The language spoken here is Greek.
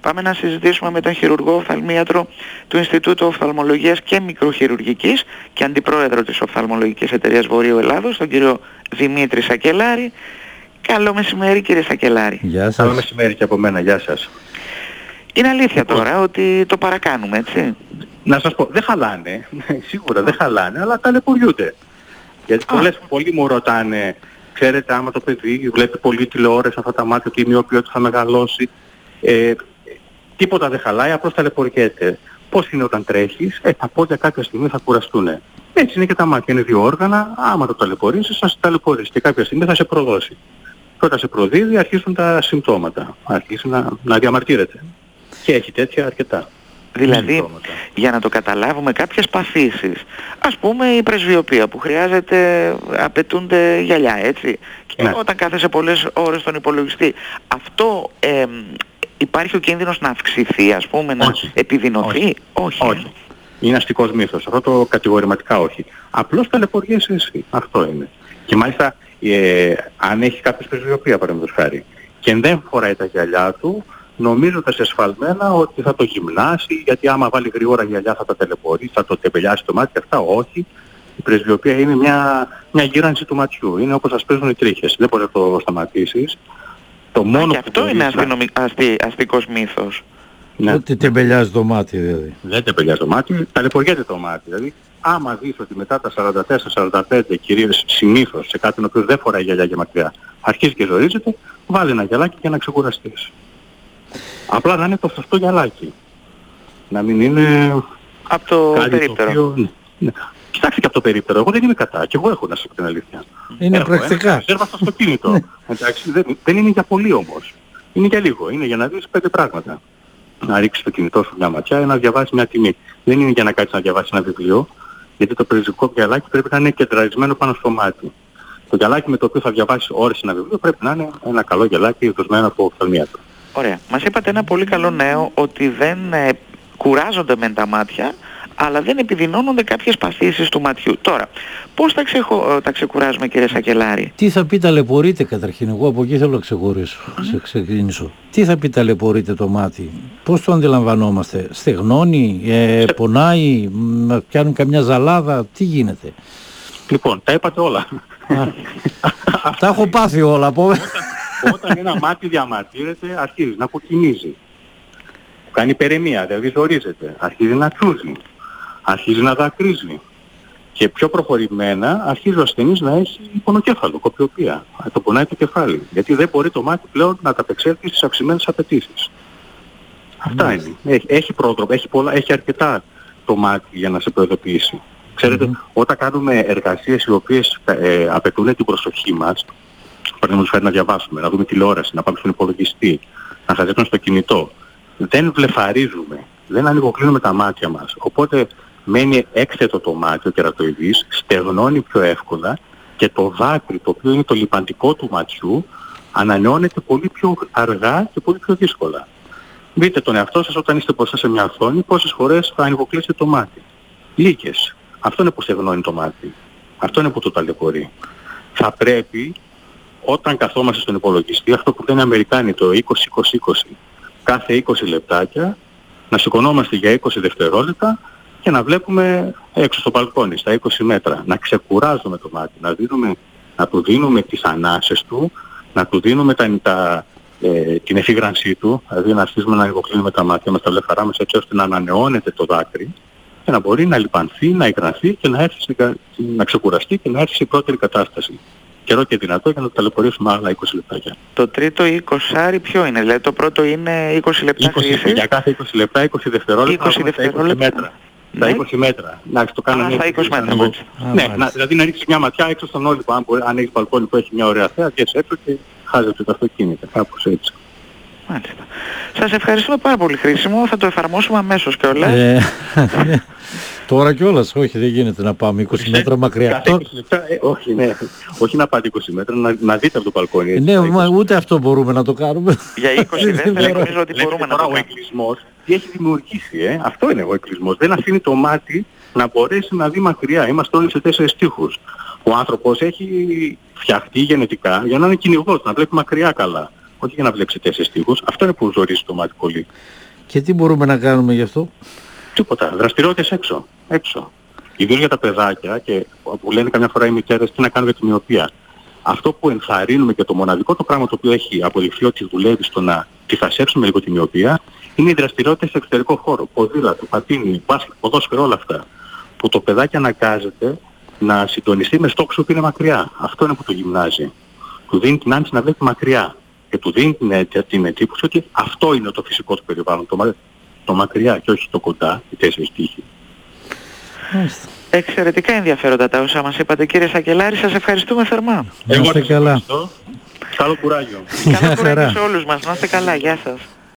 Πάμε να συζητήσουμε με τον χειρουργό οφθαλμίατρο του Ινστιτούτου Οφθαλμολογίας και Μικροχειρουργικής και αντιπρόεδρο της Οφθαλμολογικής Εταιρείας Βορείου Ελλάδος, τον κύριο Δημήτρη Σακελάρη. Καλό μεσημέρι, κύριε Σακελάρη. Γεια σας. Καλό μεσημέρι και από μένα, γεια σας. Είναι αλήθεια τώρα ότι το παρακάνουμε, έτσι? Να σας πω, δεν χαλάνε, σίγουρα δεν χαλάνε, αλλά ταλαιπωριούνται. Γιατί πολλοί μου ρωτάνε, ξέρετε, άμα το παιδί βλέπει πολύ τηλεόραση, αυτά τα μάτια, ότι η μοιοπιότητα θα μεγαλώσει, τίποτα δεν χαλάει, απλώς ταλαιπωριέται. Πώς είναι όταν τρέχεις? Τα πόδια κάποια στιγμή θα κουραστούν. Έτσι είναι και τα μάτια, είναι δύο όργανα, άμα το ταλαιπωρήσεις, θα σε ταλαιπωρήσει και κάποια στιγμή θα σε προδώσει. Και όταν σε προδίδει αρχίζουν τα συμπτώματα, αρχίζει να διαμαρτύρεται. Και έχει τέτοια αρκετά. Δηλαδή, για να το καταλάβουμε, κάποιες παθήσεις, ας πούμε η πρεσβειοπία που χρειάζεται, απαιτούνται γυαλιά, έτσι. Και Ναι. όταν κάθεσαι πολλές ώρες στον υπολογιστή, αυτό υπάρχει ο κίνδυνος να αυξηθεί, ας πούμε, να επιδεινωθεί? Όχι. Είναι αστικός μύθος. Αυτό το κατηγορηματικά όχι. Απλώς ταλαιπωριέσαι εσύ. Αυτό είναι. Και μάλιστα αν έχει κάποιος πρεσβειοπία, παραδείγματος χάρη, και δεν φοράει τα γυαλιά του, νομίζοντας εσφαλμένα ότι θα το γυμνάσει, γιατί άμα βάλει γρήγορα γυαλιά θα τα ταλαιπωρήσει, θα το τεμπελιάσει το μάτι. Αυτά όχι. Η πρεσβειοπία είναι μια γύρανση του ματιού. Είναι όπως σας παίζουν οι τρίχες. Δεν μπορεί να το σταματήσεις. Το μόνο και αυτό είναι αστικός μύθος. Ναι. Ότι τεμπελιάζει το μάτι δηλαδή. Δεν τεμπελιάζει το μάτι, ταλαιπωριέται το μάτι. Δηλαδή, άμα δεις ότι μετά τα 44-45, κυρίως συνήθως σε κάποιον ο οποίος δεν φοράει γυαλιά και μακριά, αρχίζει και ζορίζεται, βάλει ένα γυαλάκι για να ξεκουραστείς. Απλά να είναι το σωστό γυαλάκι. Να μην είναι από το περίπτερο. Το οποίο, ναι. Κοιτάξτε και από το περίπτερο. Εγώ δεν είμαι κατά. Και εγώ έχω, να σας πω την αλήθεια. Είναι πρακτικά. Ρεζέρβα στο αυτοκίνητο. Εντάξει, δεν είναι για πολύ όμως. Είναι για λίγο. Είναι για να δεις 5 πράγματα. Να ρίξεις το κινητό σου μια ματιά ή να διαβάσεις μια τιμή. Δεν είναι για να κάτσεις να διαβάσεις ένα βιβλίο, γιατί το περιζικό γυαλάκι πρέπει να είναι κεντραρισμένο πάνω στο μάτι. Το γυαλάκι με το οποίο θα διαβάσεις ώρες ένα βιβλίο πρέπει να είναι ένα καλό γυαλάκι δοσμένο από οφθαλμίατρο. Ωραία. Μας είπατε ένα πολύ καλό νέο, ότι δεν κουράζονται μεν τα μάτια, αλλά δεν επιδεινώνονται κάποιες παθήσεις του ματιού. Τώρα, πώς τα ξεκουράζουμε, κύριε Σακελάρη? Τι θα πει ταλαιπωρείται καταρχήν? Εγώ από εκεί θέλω να ξεκινήσω. Τι θα πει ταλαιπωρείται το μάτι? Πώς το αντιλαμβανόμαστε? Στεγνώνει, πονάει, πιάνουν καμιά ζαλάδα, τι γίνεται? Λοιπόν, τα είπατε όλα. Τα έχω πάθει όλα. Όταν ένα μάτι διαμαρτύρεται, αρχίζει να κοκκινίζει. Κάνει περαιμία, δηλαδή ζορίζεται. Αρχίζει να τσούζει. Αρχίζει να δακρύζει. Και πιο προχωρημένα αρχίζει ο ασθενής να έχει πονοκέφαλο, κοπιοπία. Το πονάει το κεφάλι. Γιατί δεν μπορεί το μάτι πλέον να ανταπεξέλθει στις αυξημένες απαιτήσεις. Αυτά είναι. Έχει πρόδρομο, έχει αρκετά το μάτι για να σε προειδοποιήσει. Ξέρετε, όταν κάνουμε εργασίες οι οποίες απαιτούν την προσοχή μας, παραδείγματος χάρη να διαβάσουμε, να δούμε τηλεόραση, να πάμε στον υπολογιστή, να χαζέψουμε στο κινητό, δεν βλεφαρίζουμε, δεν ανοιγοκλίνουμε τα μάτια μας. Οπότε μένει έκθετο το μάτι, ο κερατοειδής, στεγνώνει πιο εύκολα και το δάκρυ, το οποίο είναι το λιπαντικό του ματιού, ανανεώνεται πολύ πιο αργά και πολύ πιο δύσκολα. Δείτε τον εαυτό σας όταν είστε μπροστά σε μια οθόνη, πόσες φορές θα ανοιγοκλείσετε το μάτι? Λίγες. Αυτό είναι που στεγνώνει το μάτι. Αυτό είναι που το ταλαιπωρεί. Θα πρέπει, όταν καθόμαστε στον υπολογιστή, αυτό που λένε οι Αμερικάνοι, το 20-20-20, κάθε 20 λεπτάκια, να σηκωνόμαστε για 20 δευτερόλεπτα και να βλέπουμε έξω στο μπαλκόνι, στα 20 μέτρα. Να ξεκουράζουμε το μάτι, να του δίνουμε τις ανάσες του, να του δίνουμε την εφήγρανσή του, δηλαδή να αρχίσουμε να ανοιγοκλίνουμε τα μάτια μας, τα βλεφαρά μας, έτσι ώστε να ανανεώνεται το δάκρυ και να μπορεί να λιπανθεί, να υγρανθεί και να ξεκουραστεί και να έρθει σε πρώτερη κατάσταση. Καιρό και δυνατό για να το ταλαιπωρήσουμε άλλα 20 λεπτάκια. Το τρίτο 20 ποιο είναι? Δηλαδή το πρώτο είναι 20 λεπτά χρήσης. Για κάθε 20 λεπτά, 20 δευτερόλεπτα, 20 μέτρα. Τα 20 μέτρα. Να το κάνουμε στα 20 μέτρα. Ναι, δηλαδή να ρίξεις μια ματιά έξω στον Όλυμπο, αν έχεις μπαλκόνι που έχει μια ωραία θέα, βγες έξω και χάζεψε τα αυτοκίνητα, κάπως έτσι. Μάλιστα. Σας ευχαριστούμε πάρα πολύ, χρήσιμο. Θα το εφαρμόσουμε αμέσως κιόλας. Τώρα κιόλας, όχι, δεν γίνεται να πάμε 20 μέτρα μακριά. 20 λεπτά, όχι, ναι. Όχι να πάτε 20 μέτρα, να δείτε από το μπαλκόνι. Έτσι, ναι, ούτε αυτό μπορούμε να το κάνουμε. Για 20 δεν νομίζω ότι μπορούμε να το κάνουμε. Ο εγκλισμός τι έχει δημιουργήσει, αυτό είναι ο εγκλισμός. Δεν αφήνει το μάτι να μπορέσει να δει μακριά. Είμαστε όλοι σε 4 τοίχους. Ο άνθρωπος έχει φτιαχτεί γενετικά για να είναι κυνηγός, να βλέπει μακριά καλά. όχι για να βλέξει 4 τοίχους. Αυτό είναι που ζορίζει το μάτι πολύ. Και τι μπορούμε να κάνουμε γι' αυτό? Τίποτα. Δραστηριότητες έξω. Ιδίως για τα παιδάκια και που λένε καμιά φορά οι μητέρες τι να κάνουν για τη μοιοπία. Αυτό που ενθαρρύνουμε και το μοναδικό το πράγμα το οποίο έχει αποδειχθεί ότι δουλεύει στο να τυφασέψουμε λίγο τη μοιοπία είναι οι δραστηριότητες σε εξωτερικό χώρο. Ποδήλατο, πατίνι, μπάσκετ, ποδόσφαιρο, όλα αυτά. Που το παιδάκι αναγκάζεται να συντονιστεί με στόχους που είναι μακριά. Αυτό είναι που το γυμνάζει. Του δίνει την άνεση να βλέπει μακριά. Και του δίνει την εντύπωση ότι αυτό είναι το φυσικό του περιβάλλον. Το μακριά και όχι το κοντά, οι 4 τοίχοι. Εξαιρετικά ενδιαφέροντα τα όσα μας είπατε, κύριε Σακελάρη. Σας ευχαριστούμε θερμά. Να είστε καλά. Καλό κουράγιο. Καλό κουράγιο σε όλους μας. Να είστε καλά. Γεια σας.